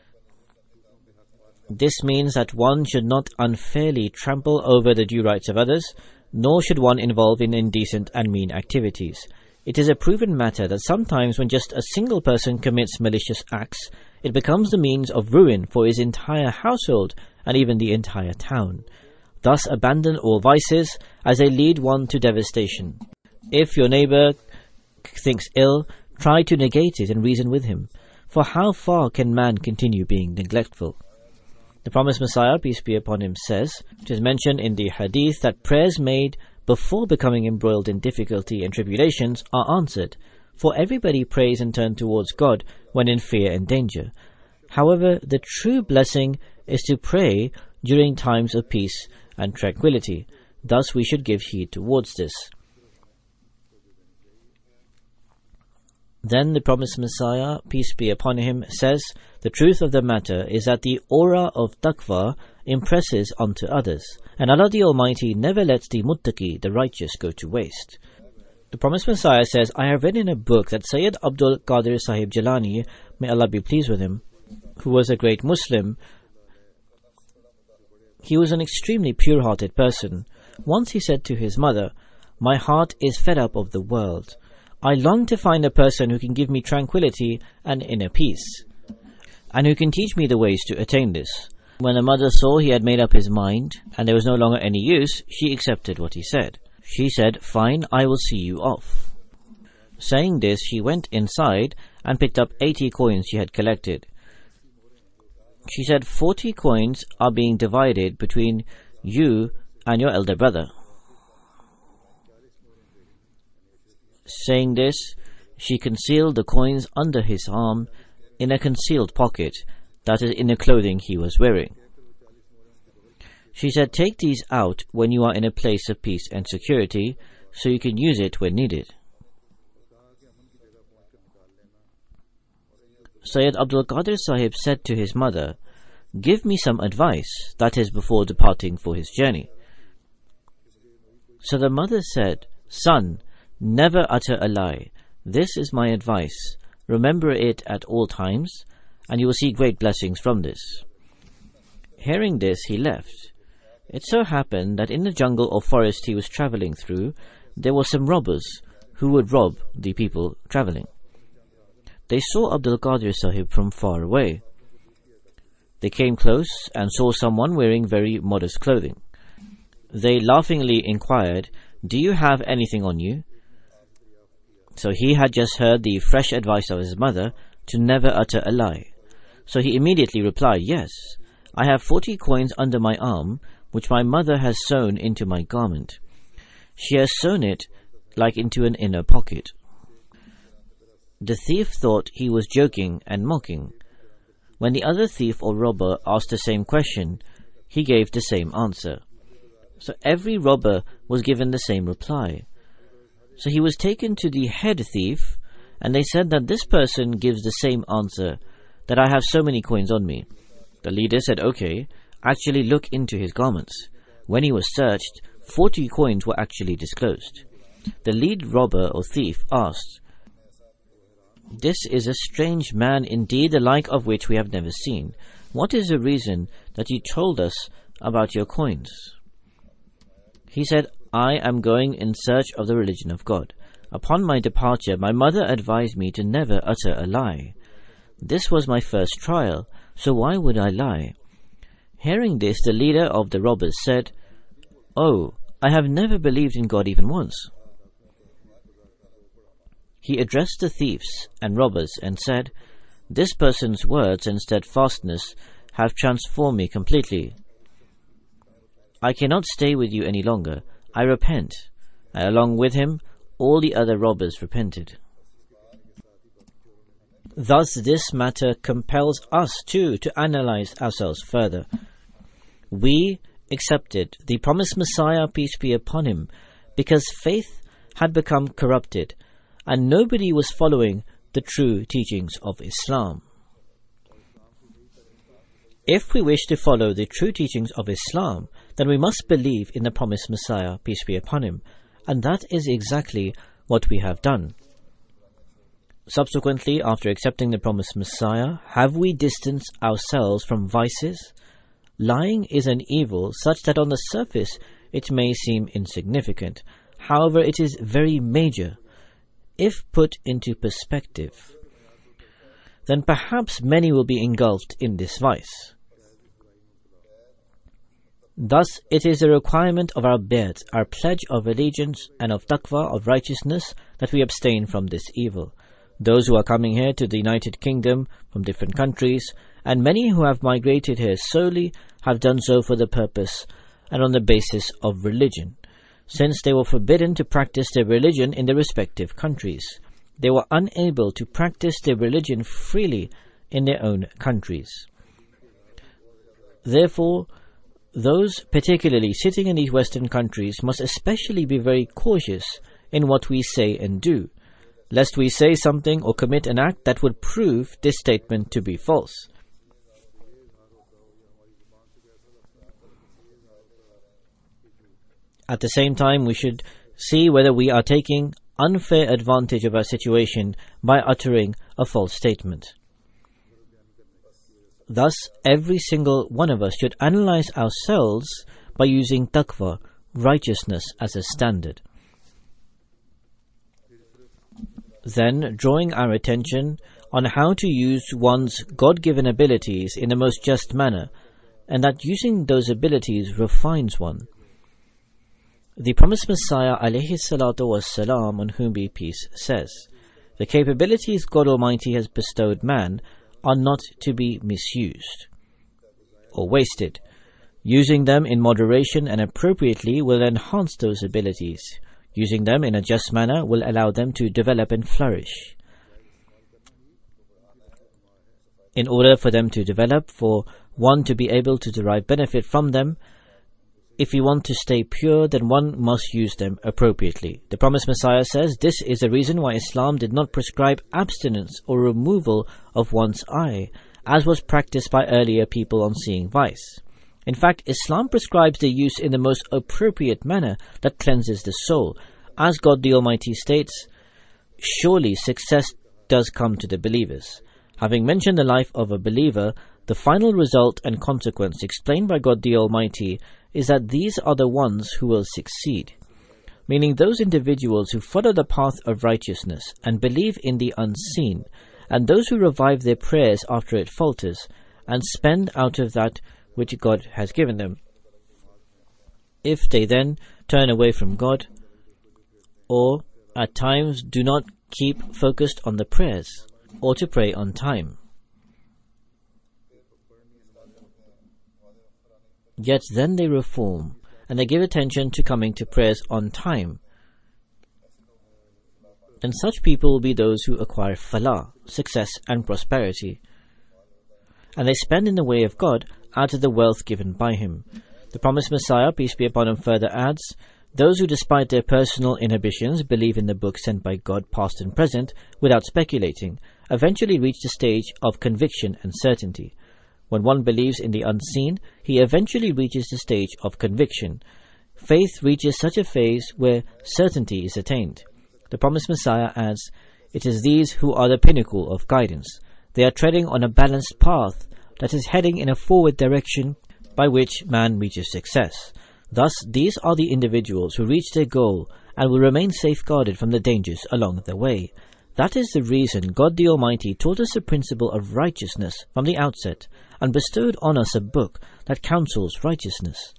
This means that one should not unfairly trample over the due rights of others, nor should one involve in indecent and mean activities. It is a proven matter that sometimes when just a single person commits malicious acts, it becomes the means of ruin for his entire household and even the entire town. Thus abandon all vices, as they lead one to devastation. If your neighbor thinks ill, try to negate it and reason with him. For how far can man continue being neglectful? The promised Messiah, peace be upon him, says, it is mentioned in the hadith that prayers made before becoming embroiled in difficulty and tribulations are answered. for everybody prays and turns towards God when in fear and danger. However, the true blessing is to pray during times of peace and tranquility. Thus we should give heed towards this. Then the promised Messiah, peace be upon him, says, the truth of the matter is that the aura of taqwa impresses onto others, and Allah the Almighty never lets the muttaqi, the righteous, go to waste. The promised Messiah says, I have read in a book that Sayyid Abdul Qadir Sahib Jalani, may Allah be pleased with him, who was a great Muslim, he was an extremely pure-hearted person. Once he said to his mother, my heart is fed up of the world. I long to find a person who can give me tranquility and inner peace, and who can teach me the ways to attain this. When the mother saw he had made up his mind, and there was no longer any use, she accepted what he said. She said, fine, I will see you off. Saying this, she went inside and picked up 80 coins she had collected. She said, 40 coins are being divided between you and your elder brother. Saying this, she concealed the coins under his arm in a concealed pocket, that is, in the clothing he was wearing. She said, take these out when you are in a place of peace and security, so you can use it when needed. Sayyid Abdul Qadir Sahib said to his mother, give me some advice, that is, before departing for his journey. So the mother said, son, never utter a lie. This is my advice. Remember it at all times, and you will see great blessings from this. Hearing this, he left. It so happened that in the jungle or forest he was travelling through, there were some robbers who would rob the people travelling. They saw Abdul Qadir Sahib from far away. They came close and saw someone wearing very modest clothing. They laughingly inquired, do you have anything on you? So he had just heard the fresh advice of his mother to never utter a lie. So he immediately replied, yes, I have 40 coins under my arm, which my mother has sewn into my garment. She has sewn it like into an inner pocket. The thief thought he was joking and mocking. When the other thief or robber asked the same question, he gave the same answer. So every robber was given the same reply. So he was taken to the head thief, and they said that this person gives the same answer, that I have so many coins on me. The leader said, okay, actually look into his garments. When he was searched, 40 coins were actually disclosed. The lead robber or thief asked, this is a strange man indeed, the like of which we have never seen. What is the reason that you told us about your coins? He said, I am going in search of the religion of God. Upon my departure, my mother advised me to never utter a lie. This was my first trial, so why would I lie? Hearing this, the leader of the robbers said, oh, I have never believed in God even once. He addressed the thieves and robbers and said, this person's words and steadfastness have transformed me completely. I cannot stay with you any longer. I repent. And along with him, all the other robbers repented. Thus this matter compels us too to analyze ourselves further. We accepted the promised Messiah, peace be upon him, because faith had become corrupted, and nobody was following the true teachings of Islam. If we wish to follow the true teachings of Islam, then we must believe in the promised Messiah, peace be upon him, and that is exactly what we have done. Subsequently, after accepting the promised Messiah, have we distanced ourselves from vices? Lying is an evil such that on the surface it may seem insignificant. However, it is very major. If put into perspective, then perhaps many will be engulfed in this vice. Thus, it is a requirement of our bayt, our pledge of allegiance and of taqwa, of righteousness, that we abstain from this evil. Those who are coming here to the United Kingdom from different countries, and many who have migrated here solely, have done so for the purpose and on the basis of religion, since they were forbidden to practice their religion in their respective countries. they were unable to practice their religion freely in their own countries. Therefore, those particularly sitting in these Western countries must especially be very cautious in what we say and do, lest we say something or commit an act that would prove this statement to be false. At the same time, we should see whether we are taking unfair advantage of our situation by uttering a false statement. Thus, every single one of us should analyze ourselves by using taqwa, righteousness, as a standard. Then, drawing our attention on how to use one's God-given abilities in the most just manner, and that using those abilities refines one. The promised Messiah alayhi salatu wassalam, on whom be peace, says, "The capabilities God Almighty has bestowed man are not to be misused or wasted. Using them in moderation and appropriately will enhance those abilities. Using them in a just manner will allow them to develop and flourish. In order for them to develop, for one to be able to derive benefit from them, if you want to stay pure, then one must use them appropriately." The promised Messiah says, "This is the reason why Islam did not prescribe abstinence or removal of one's eye, as was practiced by earlier people on seeing vice. In fact, Islam prescribes their use in the most appropriate manner that cleanses the soul. As God the Almighty states, surely success does come to the believers." Having mentioned the life of a believer, the final result and consequence explained by God the Almighty is that these are the ones who will succeed, meaning those individuals who follow the path of righteousness and believe in the unseen, and those who revive their prayers after it falters, and spend out of that which God has given them. If they then turn away from God, or at times do not keep focused on the prayers, or to pray on time, yet then they reform, and they give attention to coming to prayers on time, then such people will be those who acquire falah, success and prosperity, and they spend in the way of God out of the wealth given by Him. The promised Messiah, peace be upon him, further adds, "Those who despite their personal inhibitions believe in the book sent by God past and present without speculating, eventually reach the stage of conviction and certainty. When one believes in the unseen, he eventually reaches the stage of conviction. Faith reaches such a phase where certainty is attained." The promised Messiah adds, "It is these who are the pinnacle of guidance. They are treading on a balanced path that is heading in a forward direction by which man reaches success. Thus, these are the individuals who reach their goal and will remain safeguarded from the dangers along the way. That is the reason God the Almighty taught us the principle of righteousness from the outset and bestowed on us a book that counsels righteousness.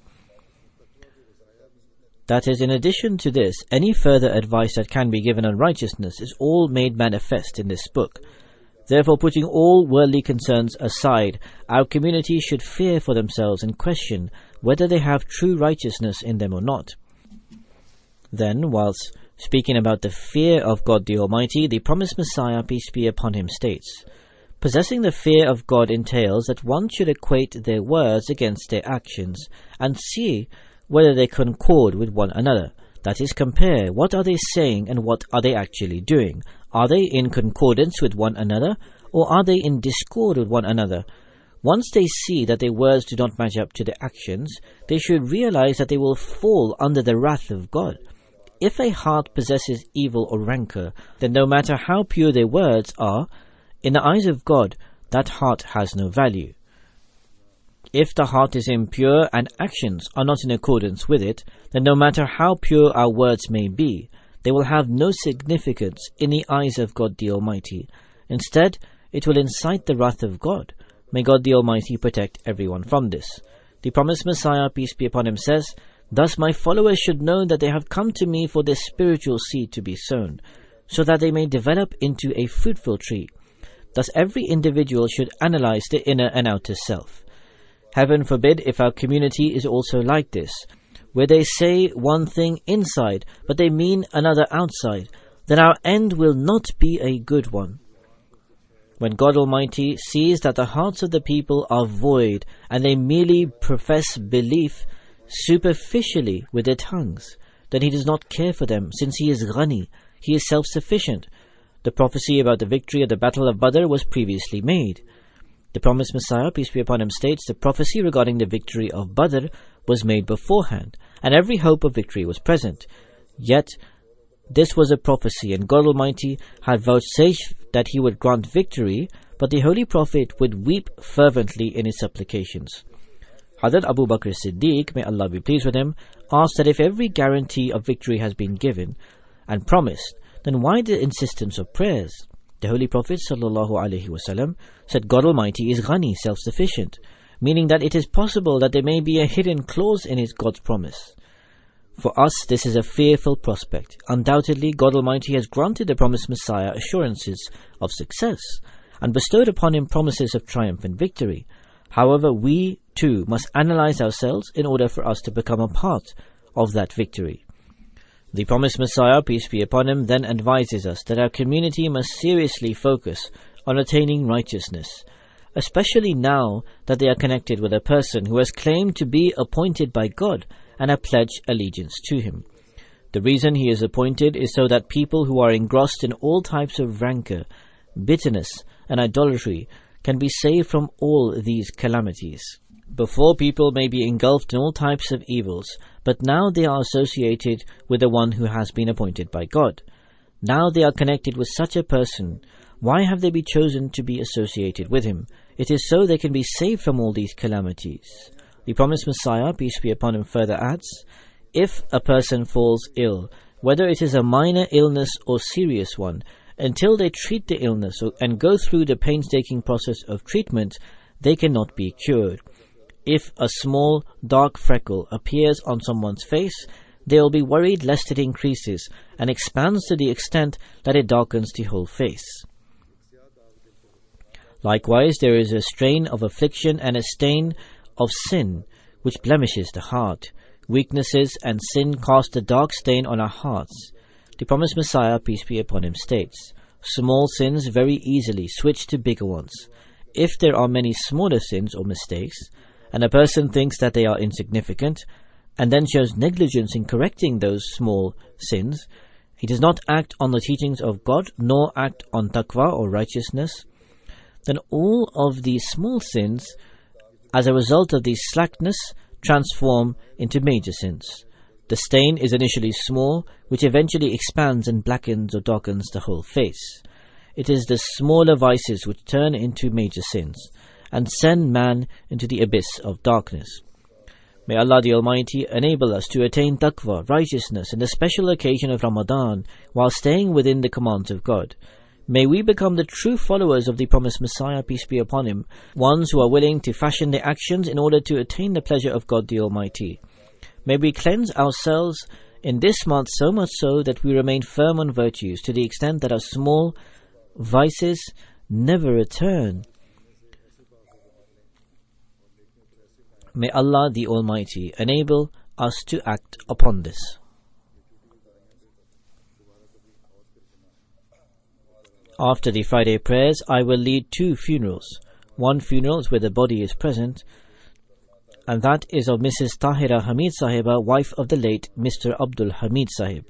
That is, in addition to this, any further advice that can be given on righteousness is all made manifest in this book. Therefore, putting all worldly concerns aside, our community should fear for themselves and question whether they have true righteousness in them or not." Then, whilst speaking about the fear of God the Almighty, the promised Messiah, peace be upon him, states, "Possessing the fear of God entails that one should equate their words against their actions and see whether they concord with one another. That is, compare what are they saying and what are they actually doing. Are they in concordance with one another, or are they in discord with one another? Once they see that their words do not match up to their actions, they should realize that they will fall under the wrath of God. If a heart possesses evil or rancor, then no matter how pure their words are, in the eyes of God, that heart has no value. If the heart is impure and actions are not in accordance with it, then no matter how pure our words may be, they will have no significance in the eyes of God the Almighty. Instead, it will incite the wrath of God. May God the Almighty protect everyone from this. The promised Messiah, peace be upon him, says, "Thus my followers should know that they have come to me for their spiritual seed to be sown, so that they may develop into a fruitful tree. Thus every individual should analyze the inner and outer self. Heaven forbid if our community is also like this, where they say one thing inside, but they mean another outside. then our end will not be a good one. When God Almighty sees that the hearts of the people are void and they merely profess belief superficially with their tongues, then He does not care for them, since He is Ghani, He is self-sufficient. The prophecy about the victory at the Battle of Badr was previously made. The promised Messiah, peace be upon him, states the prophecy regarding the victory of Badr was made beforehand, and every hope of victory was present. Yet, this was a prophecy, and God Almighty had vouchsafed that He would grant victory, but the Holy Prophet would weep fervently in his supplications. Hazrat Abu Bakr Siddiq, may Allah be pleased with him, asked that if every guarantee of victory has been given and promised, then why the insistence of prayers? The Holy Prophet ﷺ said God Almighty is Ghani, self-sufficient, meaning that it is possible that there may be a hidden clause in His God's promise. For us, this is a fearful prospect. Undoubtedly, God Almighty has granted the promised Messiah assurances of success and bestowed upon him promises of triumph and victory. However, we too must analyze ourselves in order for us to become a part of that victory. The promised Messiah, peace be upon him, then advises us that our community must seriously focus on attaining righteousness, especially now that they are connected with a person who has claimed to be appointed by God and have pledged allegiance to Him. The reason he is appointed is so that people who are engrossed in all types of rancor, bitterness, and idolatry can be saved from all these calamities. Before, people may be engulfed in all types of evils, but now they are associated with the one who has been appointed by God. Now they are connected with such a person. Why have they been chosen to be associated with him? It is so they can be saved from all these calamities. The promised Messiah, peace be upon him, further adds, if a person falls ill, whether it is a minor illness or serious one, until they treat the illness and go through the painstaking process of treatment, they cannot be cured. If a small dark freckle appears on someone's face, they will be worried lest it increases and expands to the extent that it darkens the whole face. Likewise, there is a strain of affliction and a stain of sin which blemishes the heart. Weaknesses and sin cast a dark stain on our hearts. The promised Messiah, peace be upon him, states, small sins very easily switch to bigger ones. If there are many smaller sins or mistakes, and a person thinks that they are insignificant, and then shows negligence in correcting those small sins, he does not act on the teachings of God, nor act on taqwa or righteousness, then all of these small sins, as a result of the slackness, transform into major sins. The stain is initially small, which eventually expands and blackens or darkens the whole face. It is the smaller vices which turn into major sins and send man into the abyss of darkness. May Allah the Almighty enable us to attain taqwa, righteousness, in the special occasion of Ramadan, while staying within the commands of God. May we become the true followers of the promised Messiah, peace be upon him, ones who are willing to fashion their actions in order to attain the pleasure of God the Almighty. May we cleanse ourselves in this month so much so that we remain firm on virtues to the extent that our small vices never return. May Allah the Almighty enable us to act upon this. After the Friday prayers, I will lead 2 funerals. One funeral is where the body is present, and that is of Mrs. Tahira Hamid Sahiba, wife of the late Mr. Abdul Hamid Sahib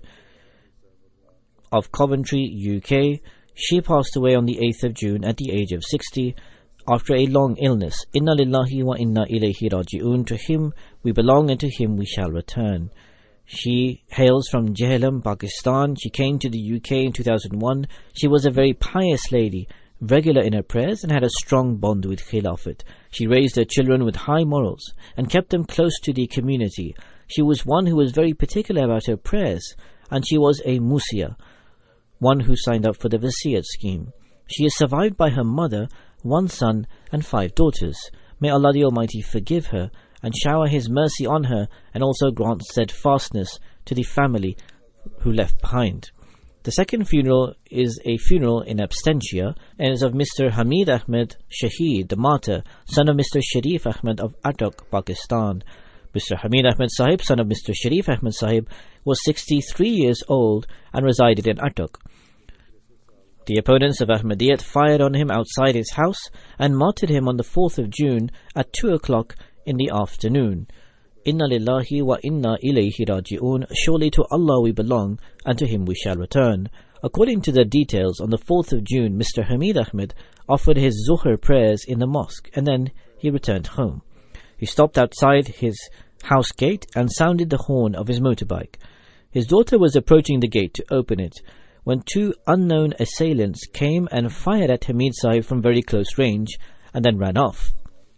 of Coventry, UK. She passed away on the 8th of June at the age of 60 after a long illness. Inna lillahi wa inna ilayhi raji'un. To Him we belong and to Him we shall return. She hails from Jhelum, Pakistan. She came to the UK in 2001. She was a very pious lady, regular in her prayers, and had a strong bond with Khilafat. She raised her children with high morals and kept them close to the community. She was one who was very particular about her prayers, and she was a Musia, one who signed up for the Wasiyat scheme. She is survived by her mother, 1 son and 5 daughters. May Allah the Almighty forgive her and shower His mercy on her, and also grant steadfastness to the family who left behind. The second funeral is a funeral in absentia, and is of Mr. Hamid Ahmed Shaheed, the martyr, son of Mr. Sharif Ahmed of Attock, Pakistan. Mr. Hamid Ahmed Sahib, son of Mr. Sharif Ahmed Sahib, was 63 years old and resided in Attock. The opponents of Ahmadiyyat fired on him outside his house and martyred him on the 4th of June at 2 o'clock in the afternoon. Inna lillahi wa inna ilayhi raji'un. Surely to Allah we belong, and to Him we shall return. According to the details, on the 4th of June, Mr. Hamid Ahmed offered his Zuhr prayers in the mosque, and then he returned home. He stopped outside his house gate and sounded the horn of his motorbike. His daughter was approaching the gate to open it when two unknown assailants came and fired at Hamid Sahib from very close range and then ran off.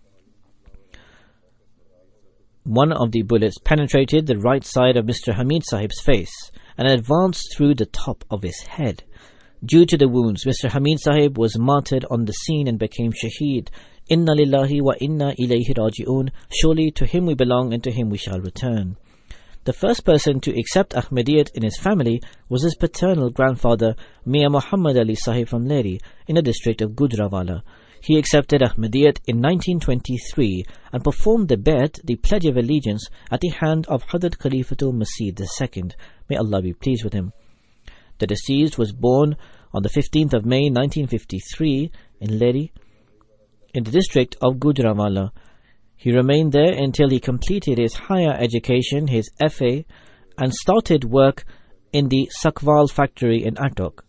One of the bullets penetrated the right side of Mr. Hamid Sahib's face and advanced through the top of his head. Due to the wounds, Mr. Hamid Sahib was martyred on the scene and became shaheed. Inna lillahi wa inna ilayhi raji'un. Surely to Him we belong, and to Him we shall return. The first person to accept Ahmadiyyat in his family was his paternal grandfather, Mian Muhammad Ali Sahib from Leri, in the district of Gujranwala. He accepted Ahmadiyyat in 1923 and performed the Bayt, the Pledge of Allegiance, at the hand of Hadrat Khalifatul Masih II. May Allah be pleased with him. The deceased was born on the 15th of May 1953 in Leri, in the district of Gujranwala. He remained there until he completed his higher education, his FA, and started work in the Sakwal factory in Attock.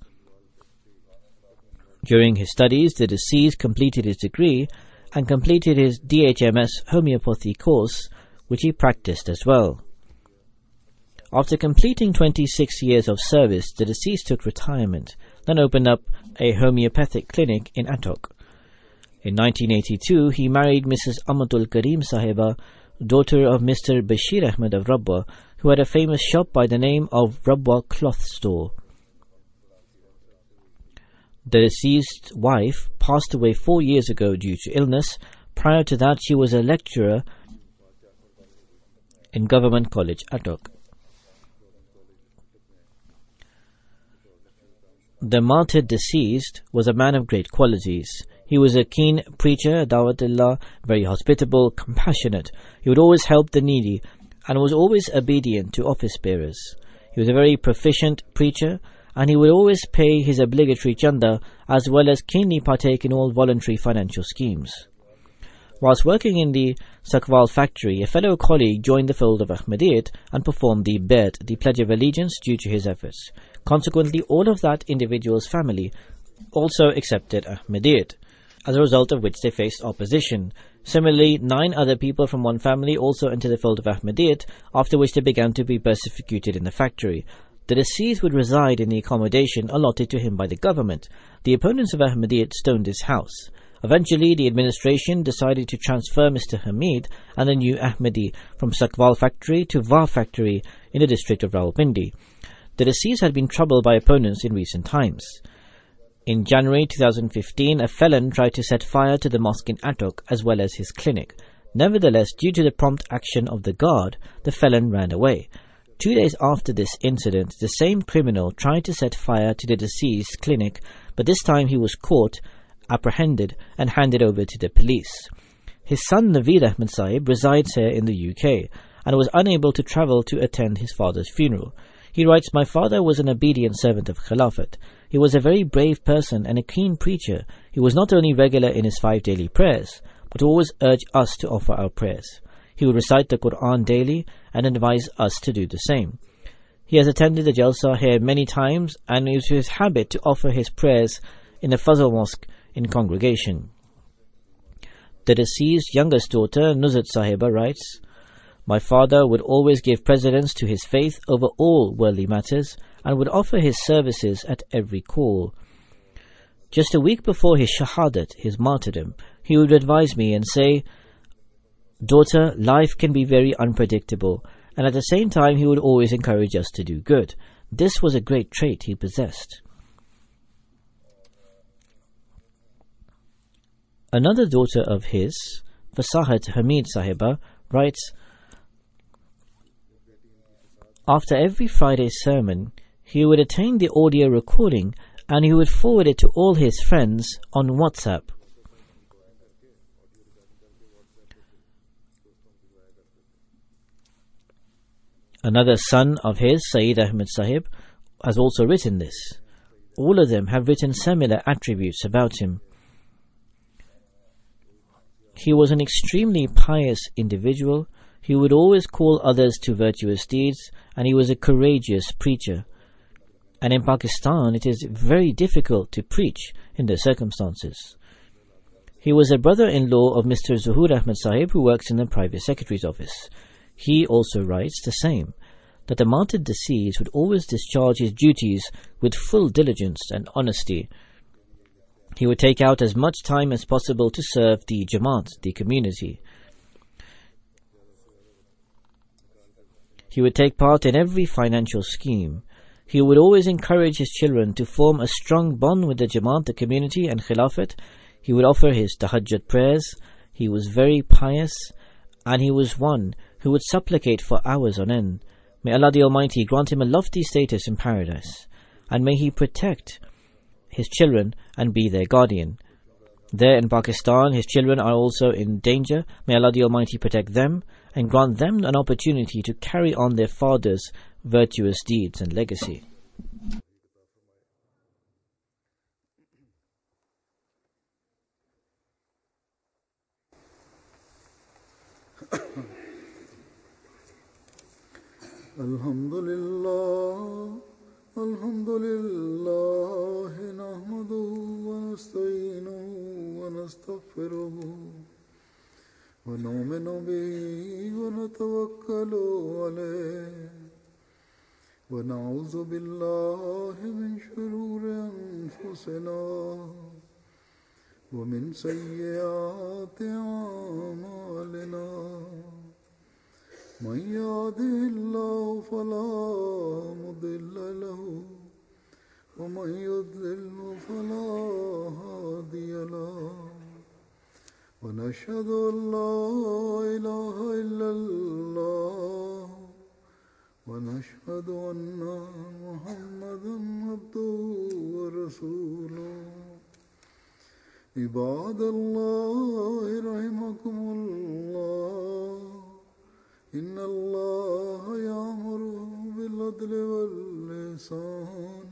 During his studies, the deceased completed his degree and completed his DHMS homeopathy course, which he practiced as well. After completing 26 years of service, the deceased took retirement, then opened up a homeopathic clinic in Attock. In 1982, he married Mrs. Amatul Karim Sahiba, daughter of Mr. Bashir Ahmed of Rabwa, who had a famous shop by the name of Rabwa Cloth Store. The deceased wife passed away 4 years ago due to illness. Prior to that, she was a lecturer in Government College, Attock. The martyred deceased was a man of great qualities. He was a keen preacher, Dawatullah, very hospitable, compassionate. He would always help the needy and was always obedient to office bearers. He was a very proficient preacher, and he would always pay his obligatory chanda as well as keenly partake in all voluntary financial schemes. Whilst working in the Sakwal factory, a fellow colleague joined the fold of Ahmadiyyat and performed the Bayt, the Pledge of Allegiance, due to his efforts. Consequently, all of that individual's family also accepted Ahmadiyyat, as a result of which they faced opposition. Similarly, 9 other people from one family also entered the fold of Ahmadiyyat, after which they began to be persecuted in the factory. The deceased would reside in the accommodation allotted to him by the government. The opponents of Ahmadiyyat stoned his house. Eventually, the administration decided to transfer Mr. Hamid and the new Ahmadi from Sakwal factory to Va factory in the district of Rawalpindi. The deceased had been troubled by opponents in recent times. In January 2015, a felon tried to set fire to the mosque in Attock as well as his clinic. Nevertheless, due to the prompt action of the guard, the felon ran away. 2 days after this incident, the same criminal tried to set fire to the deceased's clinic, but this time he was caught, apprehended, and handed over to the police. His son Naveed Ahmed Sahib resides here in the UK and was unable to travel to attend his father's funeral. He writes, "My father was an obedient servant of Khilafat. He was a very brave person and a keen preacher. He was not only regular in his 5 daily prayers, but always urged us to offer our prayers. He would recite the Quran daily and advise us to do the same. He has attended the Jalsa here many times, and it was his habit to offer his prayers in the Fazl Mosque in congregation." The deceased's youngest daughter, Nuzhat Sahiba, writes, "My father would always give precedence to his faith over all worldly matters and would offer his services at every call. Just a week before his shahadat, his martyrdom, he would advise me and say, 'Daughter, life can be very unpredictable,' and at the same time he would always encourage us to do good. This was a great trait he possessed." Another daughter of his, Fasahat Hamid Sahiba, writes, "After every Friday sermon, he would attain the audio recording and he would forward it to all his friends on WhatsApp. Another son of his, Sayyid Ahmed Sahib, has also written this. All of them have written similar attributes about him. He was an extremely pious individual. He would always call others to virtuous deeds, and he was a courageous preacher. And in Pakistan, it is very difficult to preach in the circumstances. He was a brother-in-law of Mr. Zuhur Ahmed Sahib, who works in the private secretary's office. He also writes the same, that the martyred deceased would always discharge his duties with full diligence and honesty. He would take out as much time as possible to serve the Jamaat, the community. He would take part in every financial scheme. He would always encourage his children to form a strong bond with the Jamaat, the community, and Khilafat. He would offer his tahajjud prayers. He was very pious, and he was one who would supplicate for hours on end. May Allah the Almighty grant him a lofty status in paradise, and may He protect his children and be their guardian. There in Pakistan, his children are also in danger. May Allah the Almighty protect them and grant them an opportunity to carry on their father's virtuous deeds and legacy. Alhamdulillah, alhamdulillah, nahmaduhu wa nasta'inuhu wa nastaghfiruhu wa nu'minu bihi wa natawakkalu alayhi wa na'udhu billahi min shururi anfusina wa min sayyiati a'malina. من يهده الله فلا مضل له ومن يضلل فلا هادي له ونشهد أن لا إله إلا الله ونشهد أن محمدا عبده ورسوله عباد الله رحمكم الله إن الله يأمر بالعدل والإحسان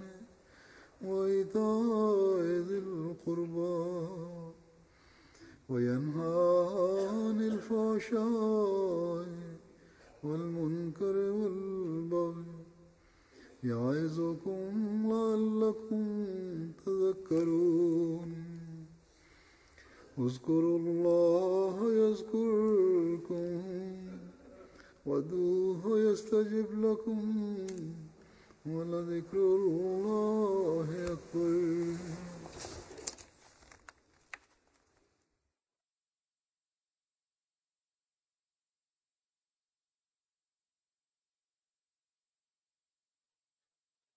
وإيتاء ذي القربى وينهى عن الفحشاء والمنكر والبغي يعظكم لعلكم تذكرون اذكروا الله يذكركم وادعوه يستجب لكم ولذكر الله أكبر.